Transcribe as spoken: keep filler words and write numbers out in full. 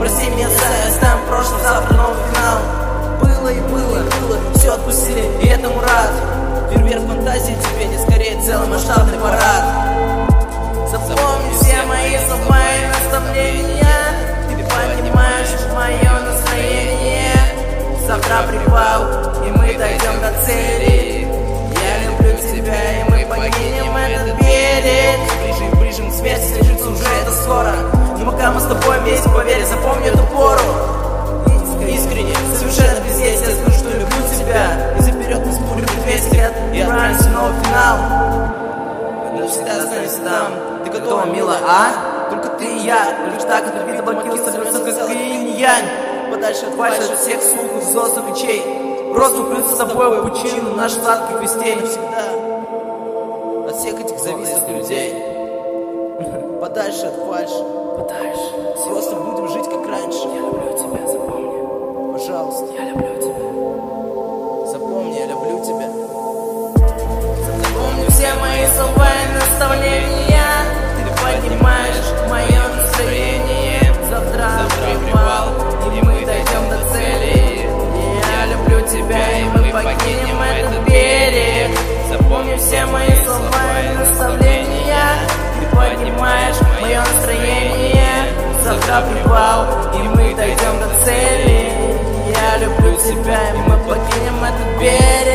прости меня, оставим в прошлом, завтра новый финал. Было и было, было, все отпустили, и этому рад. Фейерверк фантазии тебе не скорее целый масштабный парад. Запомни все мои слова и наставления. Ты понимаешь мое настроение. Завтра привал, и мы дойдем до цели. Я люблю тебя, и мы покинем этот берег. Ближе, ближе к смерти, свершится уже это скоро. Но пока мы с тобой вместе, поверь, запомни эту пору. Искренне, совершенно без есть, я скажу, что люблю тебя. И заперед нас пулю предвестия, и отправимся в новый финал. Мы навсегда останемся там. Ты готова, мила, а? Только ты и я. Лишь так этот вид облакился, сольется, как инь и янь. Подальше от фальши, от всех слухов, звездных речей. Просто укрыться с тобой в пучину наших сладких вестей. Навсегда от всех этих завистных людей. Подальше от фальши. Подальше. Просто будем жить как раньше. Я люблю тебя, запомни. Пожалуйста. Я люблю тебя. Запомни, я люблю тебя. Запомни все мои слова и наставления. Ты понимаешь мое настроение. Завтра привал, и мы дойдем до цели. Я люблю тебя, и мы покинем этот берег. Запомни все мои слова и наставления. Ты понимаешь мое настроение. Завтра привал, и мы дойдем до цели. Я люблю тебя, и мы покинем этот берег.